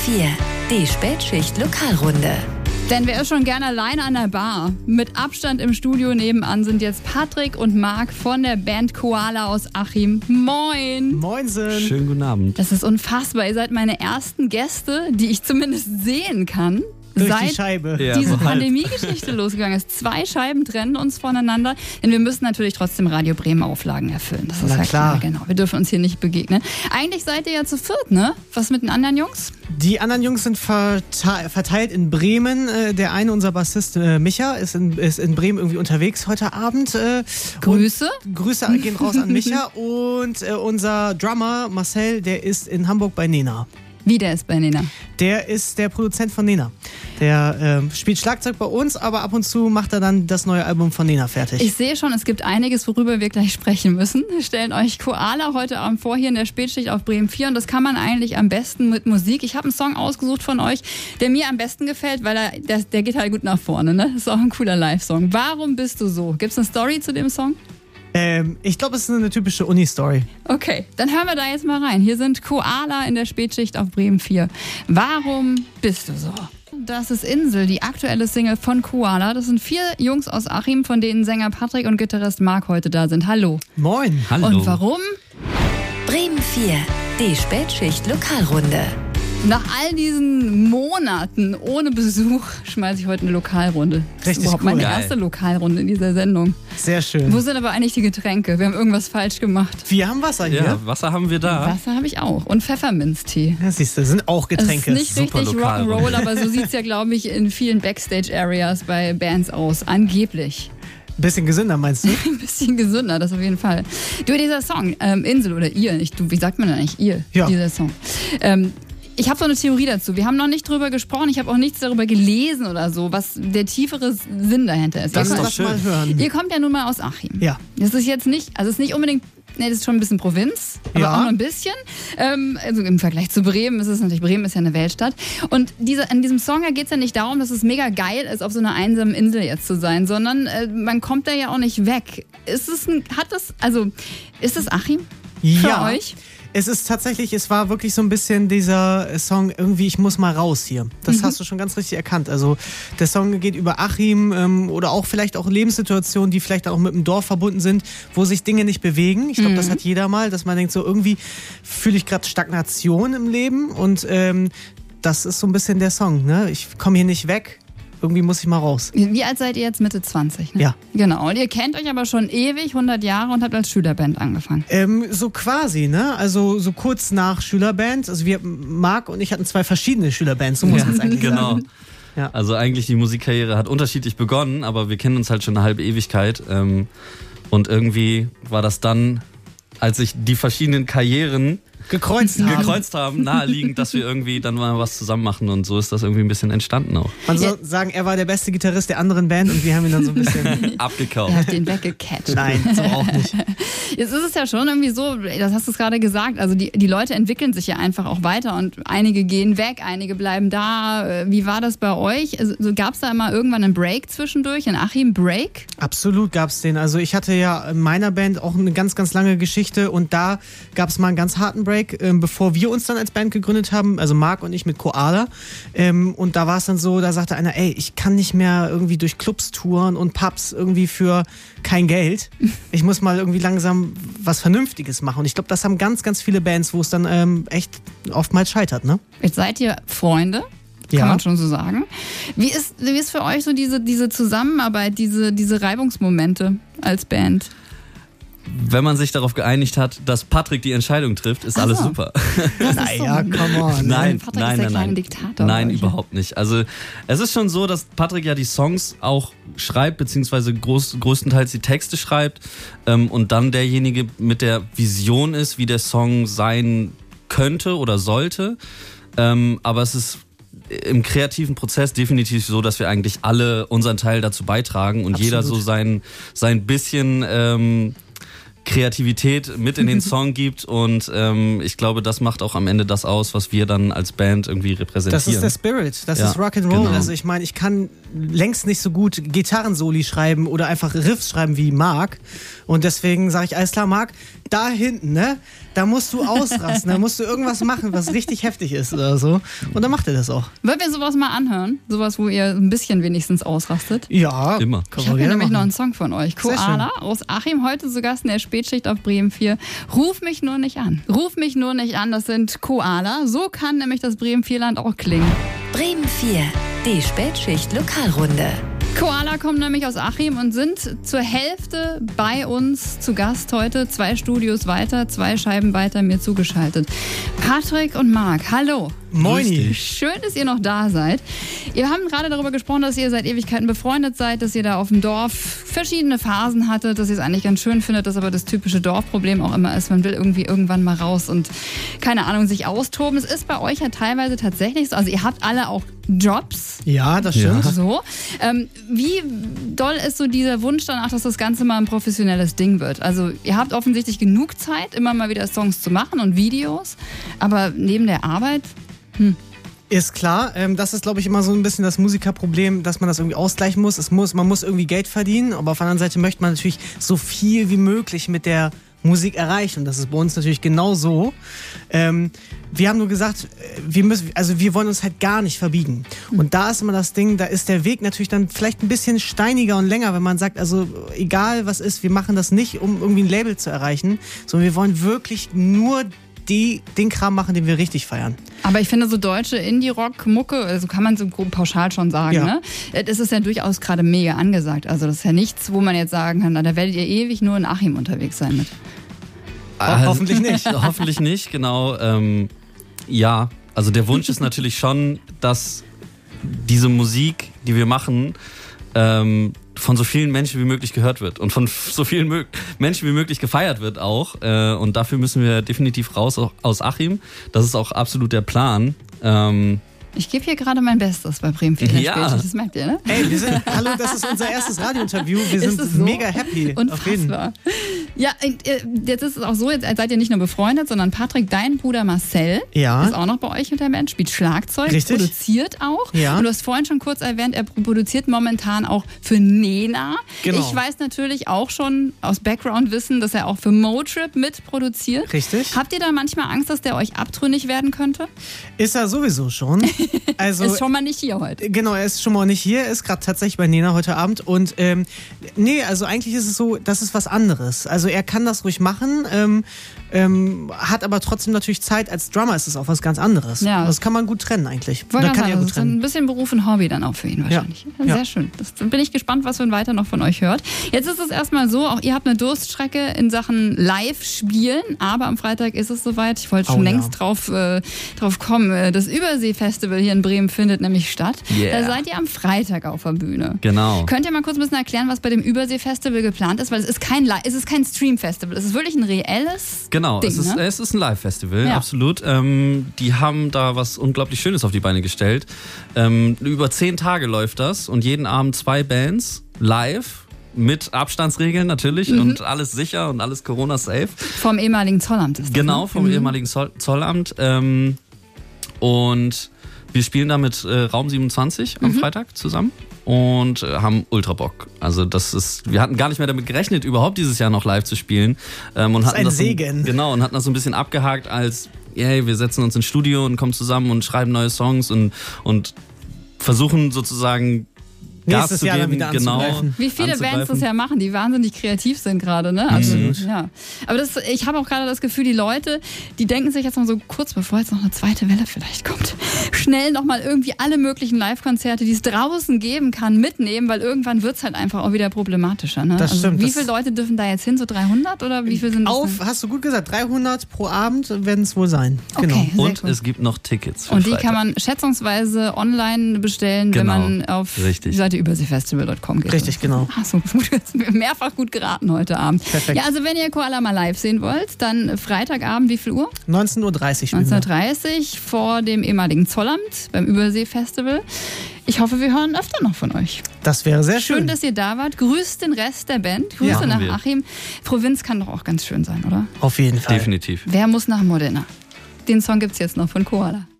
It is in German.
4, die Spätschicht-Lokalrunde. Denn wer ist schon gerne alleine an der Bar? Mit Abstand im Studio nebenan sind jetzt Patrick und Marc von der Band Koala aus Achim. Moin! Moinsen! Schönen guten Abend. Das ist unfassbar. Ihr seid meine ersten Gäste, die ich zumindest sehen kann. Durch Seit die Scheibe. diese Pandemie-Geschichte losgegangen ist. 2 Scheiben trennen uns voneinander. Denn wir müssen natürlich trotzdem Radio Bremen Auflagen erfüllen. Das ist Na klar. Genau. Wir dürfen uns hier nicht begegnen. Eigentlich seid ihr ja zu viert, ne? Was mit den anderen Jungs? Die anderen Jungs sind verteilt in Bremen. Der eine, unser Bassist Micha, ist in Bremen irgendwie unterwegs heute Abend. Grüße. Grüße gehen raus an Micha. Und unser Drummer Marcel, der ist in Hamburg bei Nena. Wie, der ist bei Nena? Der ist der Produzent von Nena. Der spielt Schlagzeug bei uns, aber ab und zu macht er dann das neue Album von Nena fertig. Ich sehe schon, es gibt einiges, worüber wir gleich sprechen müssen. Wir stellen euch Koala heute Abend vor, hier in der Spätschicht auf Bremen 4. Und das kann man eigentlich am besten mit Musik. Ich habe einen Song ausgesucht von euch, der mir am besten gefällt, weil der geht halt gut nach vorne. Ne? Das ist auch ein cooler Live-Song. Warum bist du so? Gibt es eine Story zu dem Song? Ich glaube, es ist eine typische Uni-Story. Okay, dann hören wir da jetzt mal rein. Hier sind Koala in der Spätschicht auf Bremen 4. Warum bist du so? Das ist Insel, die aktuelle Single von Koala. Das sind 4 Jungs aus Achim, von denen Sänger Patrick und Gitarrist Marc heute da sind. Hallo. Moin. Hallo. Und warum? Bremen 4, die Spätschicht-Lokalrunde. Nach all diesen Monaten ohne Besuch schmeiße ich heute eine Lokalrunde. Das Richtig ist überhaupt cool. meine Geil. erste Lokalrunde in dieser Sendung. Sehr schön. Wo sind aber eigentlich die Getränke? Wir haben irgendwas falsch gemacht. Wir haben Wasser hier. Ja, Wasser haben wir da. Wasser habe ich auch. Und Pfefferminztee. Ja, siehst du, sind auch Getränke. Es ist nicht Super richtig Lokalrunde. Rock'n'Roll, aber so sieht es ja, glaube ich, in vielen Backstage-Areas bei Bands aus. Angeblich. Bisschen gesünder, meinst du? Ein bisschen gesünder, das auf jeden Fall. Du, dieser Song, Insel oder ihr, wie sagt man denn eigentlich ihr, Ja. dieser Song? Ich habe so eine Theorie dazu. Wir haben noch nicht drüber gesprochen, ich habe auch nichts darüber gelesen oder so, was der tiefere Sinn dahinter ist. Das ist Ihr doch kommt- schön. Mal hören. Ihr kommt ja nun mal aus Achim. Ja. Das ist jetzt nicht, also es ist nicht unbedingt, das ist schon ein bisschen Provinz, aber Ja. auch noch ein bisschen. Also im Vergleich zu Bremen ist es natürlich, Bremen ist ja eine Weltstadt. Und in diesem Song geht es ja nicht darum, dass es mega geil ist, auf so einer einsamen Insel jetzt zu sein, sondern man kommt da ja auch nicht weg. Ist es Achim für Ja. euch? Es ist tatsächlich, es war wirklich so ein bisschen dieser Song, irgendwie, ich muss mal raus hier. Das hast du schon ganz richtig erkannt. Also der Song geht über Achim oder auch vielleicht auch Lebenssituationen, die vielleicht auch mit dem Dorf verbunden sind, wo sich Dinge nicht bewegen. Ich glaube, das hat jeder mal, dass man denkt, so irgendwie fühle ich gerade Stagnation im Leben und das ist so ein bisschen der Song. Ne? Ich komme hier nicht weg. Irgendwie muss ich mal raus. Wie alt seid ihr jetzt? Mitte 20, ne? Ja. Genau. Und ihr kennt euch aber schon ewig, 100 Jahre und habt als Schülerband angefangen. So quasi, ne? Also so kurz nach Schülerband. Also Marc und ich hatten 2 verschiedene Schülerbands, so muss man es eigentlich Genau. sagen. Ja. Also eigentlich die Musikkarriere hat unterschiedlich begonnen, aber wir kennen uns halt schon eine halbe Ewigkeit. Und irgendwie war das dann, als sich die verschiedenen Karrieren Gekreuzt haben. naheliegend, dass wir irgendwie dann mal was zusammen machen. Und so ist das irgendwie ein bisschen entstanden auch. Man soll sagen, er war der beste Gitarrist der anderen Band und wir haben ihn dann so ein bisschen... Abgekauft. Ihr habt den weggecatcht. Nein, so auch nicht. Jetzt ist es ja schon irgendwie so, das hast du es gerade gesagt, also die Leute entwickeln sich ja einfach auch weiter und einige gehen weg, einige bleiben da. Wie war das bei euch? Also, gab es da immer irgendwann einen Break zwischendurch, einen Achim-Break? Absolut gab's den. Also ich hatte ja in meiner Band auch eine ganz, ganz lange Geschichte und da gab's mal einen ganz harten Break, bevor wir uns dann als Band gegründet haben, also Marc und ich mit Koala. Und da war es dann so, da sagte einer, ey, ich kann nicht mehr irgendwie durch Clubs touren und Pubs irgendwie für kein Geld. Ich muss mal irgendwie langsam was Vernünftiges machen. Und ich glaube, das haben ganz, ganz viele Bands, wo es dann echt oftmals scheitert, ne? Jetzt seid ihr Freunde. Kann Ja. man schon so sagen. Wie ist für euch so diese Zusammenarbeit, diese Reibungsmomente als Band? Wenn man sich darauf geeinigt hat, dass Patrick die Entscheidung trifft, ist alles super. Naja, come on. Nein, Patrick ist der kleine Diktator. Nein, bei euch. überhaupt nicht. Also es ist schon so, dass Patrick ja die Songs auch schreibt, beziehungsweise größtenteils die Texte schreibt und dann derjenige mit der Vision ist, wie der Song sein könnte oder sollte. Aber es ist im kreativen Prozess definitiv so, dass wir eigentlich alle unseren Teil dazu beitragen und Absolut. jeder so sein bisschen Kreativität mit in den Song gibt und ich glaube, das macht auch am Ende das aus, was wir dann als Band irgendwie repräsentieren. Das ist der Spirit, das Ja, ist Rock'n'Roll. genau. Also ich meine, ich kann längst nicht so gut Gitarrensoli schreiben oder einfach Riffs schreiben wie Marc. Und deswegen sage ich, alles klar, Marc, da hinten, ne? Da musst du ausrasten, da musst du irgendwas machen, was richtig heftig ist oder so. Und dann macht er das auch. Wollen wir sowas mal anhören? Sowas, wo ihr ein bisschen wenigstens ausrastet? Ja, immer. Ich habe hier nämlich noch einen Song von euch. Koala aus Achim, heute zu Gast in der Spätschicht auf Bremen 4. Ruf mich nur nicht an. Ruf mich nur nicht an, das sind Koala. So kann nämlich das Bremen 4-Land auch klingen. Bremen 4, die Spätschicht Lokalrunde. Koala kommen nämlich aus Achim und sind zur Hälfte bei uns zu Gast heute. 2 Studios weiter, 2 Scheiben weiter mir zugeschaltet. Patrick und Marc, hallo. Moini. Schön, dass ihr noch da seid. Wir haben gerade darüber gesprochen, dass ihr seit Ewigkeiten befreundet seid, dass ihr da auf dem Dorf verschiedene Phasen hattet, dass ihr es eigentlich ganz schön findet, dass aber das typische Dorfproblem auch immer ist, man will irgendwie irgendwann mal raus und, keine Ahnung, sich austoben. Es ist bei euch ja teilweise tatsächlich so, also ihr habt alle auch Jobs. Ja, das stimmt. Ja. So. Wie doll ist so dieser Wunsch danach, dass das Ganze mal ein professionelles Ding wird? Also ihr habt offensichtlich genug Zeit, immer mal wieder Songs zu machen und Videos, aber neben der Arbeit... Ist klar, das ist, glaube ich, immer so ein bisschen das Musikerproblem, dass man das irgendwie ausgleichen muss. Man muss irgendwie Geld verdienen, aber auf der anderen Seite möchte man natürlich so viel wie möglich mit der Musik erreichen. Und das ist bei uns natürlich genau so. Wir haben nur gesagt, wir wollen uns halt gar nicht verbiegen. Und da ist immer das Ding, da ist der Weg natürlich dann vielleicht ein bisschen steiniger und länger, wenn man sagt, also egal was ist, wir machen das nicht, um irgendwie ein Label zu erreichen, sondern wir wollen wirklich nur den Kram machen, den wir richtig feiern. Aber ich finde, so deutsche Indie-Rock-Mucke, also kann man so grob pauschal schon sagen, Ja. ne? Das ist ja durchaus gerade mega angesagt. Also das ist ja nichts, wo man jetzt sagen kann, na, da werdet ihr ewig nur in Achim unterwegs sein mit. Hoffentlich nicht. Hoffentlich nicht, genau. Ja, also der Wunsch ist natürlich schon, dass diese Musik, die wir machen, von so vielen Menschen wie möglich gehört wird und von so vielen Menschen wie möglich gefeiert wird auch. Und dafür müssen wir definitiv raus aus Achim. Das ist auch absolut der Plan. Ich gebe hier gerade mein Bestes bei Bremen 4 Ja. Spätschicht, das merkt ihr, ne? Ey, hallo, das ist unser erstes Radiointerview. Wir Ist sind es so? mega happy. Auf jeden. Unfassbar. Ja, jetzt ist es auch so, jetzt seid ihr nicht nur befreundet, sondern Patrick, dein Bruder Marcel, Ja. ist auch noch bei euch in der Band, spielt Schlagzeug, Richtig. produziert auch. Ja. Und du hast vorhin schon kurz erwähnt, er produziert momentan auch für Nena. Genau. Ich weiß natürlich auch schon aus Background-Wissen, dass er auch für Motrip mitproduziert. Richtig. Habt ihr da manchmal Angst, dass der euch abtrünnig werden könnte? Ist er sowieso schon. Also, Ist schon mal nicht hier heute. genau, er ist schon mal nicht hier, er ist gerade tatsächlich bei Nena heute Abend. Und nee, also eigentlich ist es so, das ist was anderes. Also er kann das ruhig machen, hat aber trotzdem natürlich Zeit. Als Drummer ist es auch was ganz anderes. Ja. Das kann man gut trennen eigentlich. Wollte Oder kann sagen, er gut das ist ein trennen. bisschen Beruf und Hobby dann auch für ihn wahrscheinlich. Ja. Sehr Ja. schön. Das bin ich gespannt, was wir weiter noch von euch hört. Jetzt ist es erstmal so, auch ihr habt eine Durststrecke in Sachen Live-Spielen, aber am Freitag ist es soweit. Ich wollte schon längst drauf kommen. Das Übersee-Festival hier in Bremen findet nämlich statt. Yeah. Da seid ihr am Freitag auf der Bühne. Genau. Könnt ihr mal kurz ein bisschen erklären, was bei dem Übersee-Festival geplant ist? Weil es ist kein Stream-Festival. Es ist wirklich ein reelles Genau, Ding, es ist ein Live-Festival, Ja. absolut. Die haben da was unglaublich Schönes auf die Beine gestellt. Über 10 Tage läuft das und jeden Abend 2 Bands live. Mit Abstandsregeln natürlich und alles sicher und alles Corona-safe. Vom ehemaligen Zollamt ist das, Genau, ne? vom ehemaligen Zollamt. Und wir spielen da mit Raum 27 am Freitag zusammen und haben ultra Bock. Also wir hatten gar nicht mehr damit gerechnet, überhaupt dieses Jahr noch live zu spielen. Und ist ein Segen. Genau, und hatten das so ein bisschen abgehakt als, yay, wir setzen uns ins Studio und kommen zusammen und schreiben neue Songs und versuchen sozusagen Gas Nächstes zu Jahr dann geben, wieder genau. anzugreifen. Wie viele Bands anzugreifen. das ja machen, die wahnsinnig kreativ sind gerade, ne? Absolut. Ja. Aber ich habe auch gerade das Gefühl, die Leute, die denken sich jetzt mal so kurz bevor jetzt noch eine zweite Welle vielleicht kommt, schnell nochmal irgendwie alle möglichen Live-Konzerte, die es draußen geben kann, mitnehmen, weil irgendwann wird es halt einfach auch wieder problematischer. Ne? Das stimmt. Wie viele Leute dürfen da jetzt hin? So 300 oder wie viel sind das? Hast du gut gesagt, 300 pro Abend werden es wohl sein. Genau. Okay. Sehr Und cool. es gibt noch Tickets für Und die Freitag. kann man schätzungsweise online bestellen, Genau. wenn man auf Richtig. die Seite überseefestival.com geht. Richtig, genau. Ach so, gut. Mehrfach gut geraten heute Abend. Perfekt. Ja, also wenn ihr Koala mal live sehen wollt, dann Freitagabend, wie viel Uhr? 19.30 Uhr spielen wir. 19.30 Uhr vor dem ehemaligen Zollamt beim Übersee-Festival. Ich hoffe, wir hören öfter noch von euch. Das wäre sehr Schön, schön. dass ihr da wart. Grüßt den Rest der Band. Grüße Machen nach wir. Achim. Provinz kann doch auch ganz schön sein, oder? Auf jeden Fall. Definitiv. Wer muss nach Modena? Den Song gibt's jetzt noch von Koala.